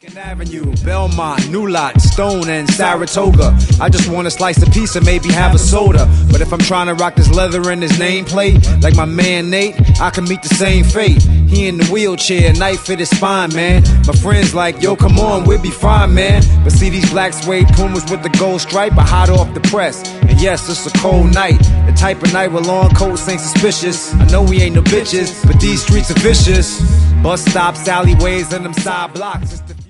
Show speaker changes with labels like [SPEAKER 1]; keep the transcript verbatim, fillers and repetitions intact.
[SPEAKER 1] Avenue, Belmont, New Lot, Stone, and Saratoga. I just want to slice a piece and maybe have a soda. But if I'm trying to rock this leather in his nameplate, like my man Nate, I can meet the same fate. He in the wheelchair, knife fit his spine, man. My friends like, yo, come on, we'll be fine, man. But see these black suede Pumas with the gold stripe are hot off the press. And yes, it's a cold night, the type of night where long coats ain't suspicious. I know we ain't no bitches, but these streets are vicious. Bus stops, alleyways, and them side blocks.